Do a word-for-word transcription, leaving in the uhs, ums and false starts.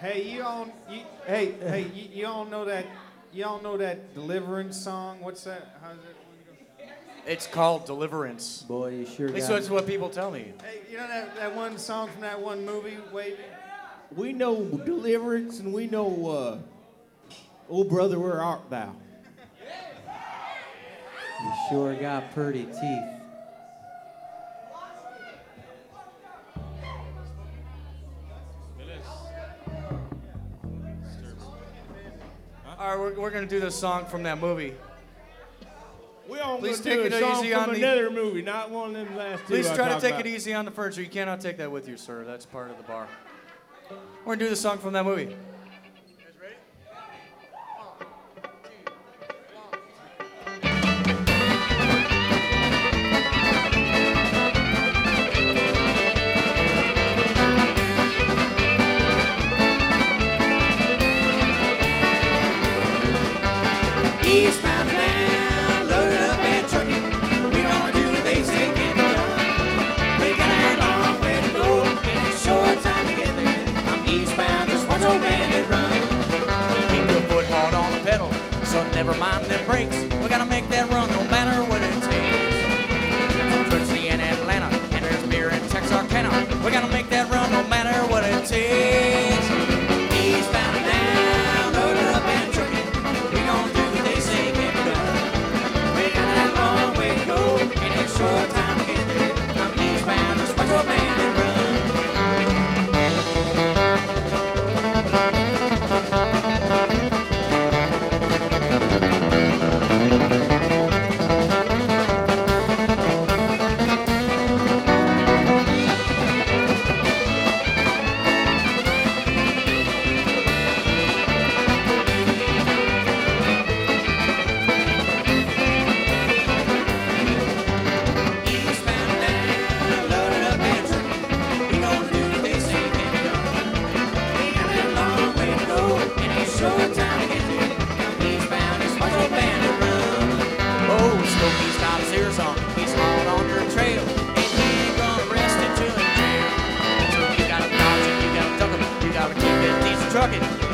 Hey, you all, you, hey, hey, you, you all know that, you all know that Deliverance song? What's that? How's that one go? It's called Deliverance. Boy, you sure At least got that's it. what people tell me. Hey, you know that, that one song from that one movie, Wavy? We know Deliverance and we know, uh, Oh Brother, Where Art Thou? You sure got pretty teeth. All right, we're, we're going to do this song from that movie. We all Please gonna take do it a song easy from on the- another movie, not one of them last two. Please I try to talked take about. it easy on the furniture. You cannot take that with you, sir. That's part of the bar. We're going to do the song from that movie. Eastbound and down, loaded up and trucking. We gonna do what they say can be done. We got a long way to go, and a short time to get there. I'm eastbound, just watch old bandit run. Keep your foot hard on the pedal, so never mind them brakes. We gotta make that run no matter what it takes. From Trinity and Atlanta, and there's beer in Texarkana. We gotta make that run no matter what it takes. Eastbound and down, loaded up and trucking. We gonna do what they say can be done. We got a long way to go, and a short time to get there. I'm eastbound, just watch old bandit run. Eastbound and down, loaded up and trucking. We gonna do what they say can be done. We got a long way to go, and a short time to get there. I'm eastbound, just watch old bandit run. Oh, Smokey's got his ears on. He's hard on your trail, and he ain't gonna rest until in jail. So you gotta dodge him, you gotta duck him, you gotta keep that diesel trucking.